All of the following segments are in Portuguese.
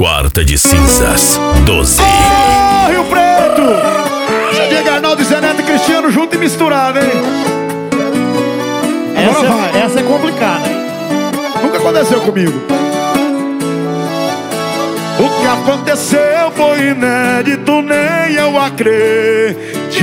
Quarta de Cinzas 12. Ô, Rio Preto! Você diga Arnaldo, Zé Neto e Cristiano junto e misturado, hein? Agora vai. Essa é complicada, hein? Nunca aconteceu comigo. O que aconteceu foi inédito, nem eu acreditei.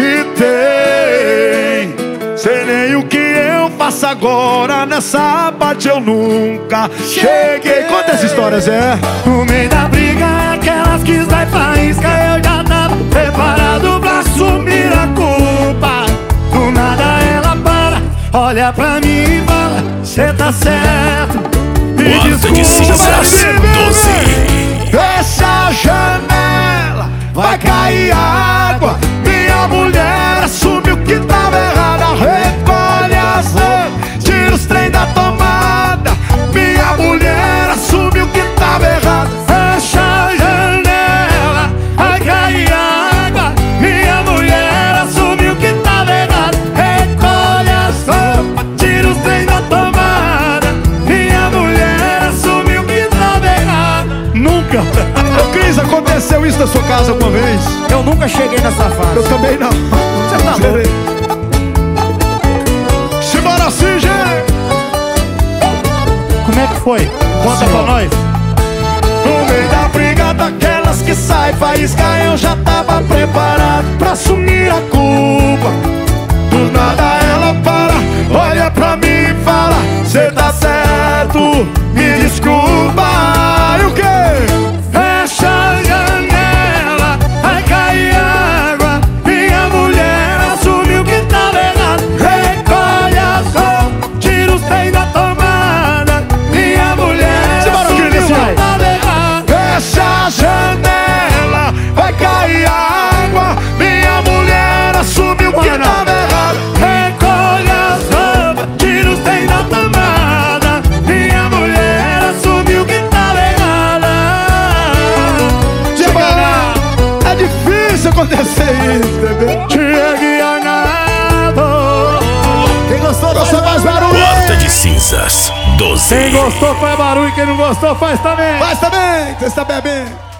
Sei nem o que eu faço agora, nessa parte eu nunca cheguei. Conta essa história, Zé. No meio da briga, aquelas que sai faísca, eu já tava preparado pra assumir a culpa. Do nada ela para, olha pra mim e fala: cê tá certo, me Quarta de Cinzas 12. Fecha a janela, vai cair água. Minha mulher assumiu que tava errada. Recolhe as roupas, tira os trem da tomada. Minha mulher assumiu que tava errada. Fecha a janela, vai cair água. Minha mulher assumiu que tava errado. Recolhe as roupas, tira os trem da tomada. Minha mulher assumiu que tava errado. Nunca! Ô Cris, aconteceu isso na sua casa alguma vez? Eu nunca cheguei nessa fase. Eu também não. Você tá louco? Simbora assim, gente! Como é que foi? Conta pra nós. No meio da briga daquelas que sai faísca, eu já tava preparado pra assumir a culpa. Do nada ela para, olha pra mim e fala: cê tá certo, me desculpa. E o quê? Fecha a janela, vai cair água. Minha mulher assumiu que tava errado. Recolhe as roupas, tira os trem da tomada. Minha mulher assumiu que tava errado. Fecha a janela, vai cair água. Minha mulher assumiu que tava errado. Recolhe as roupas, tira os trem da tomada. Minha mulher assumiu que tava errada. É difícil acontecer isso, bebê. Chegue Arnaldo. Quem gostou, Gostou, mais barulho? Quarta de Cinzas 12. Quem gostou faz barulho, quem não gostou faz também. Faz também, você está bebendo.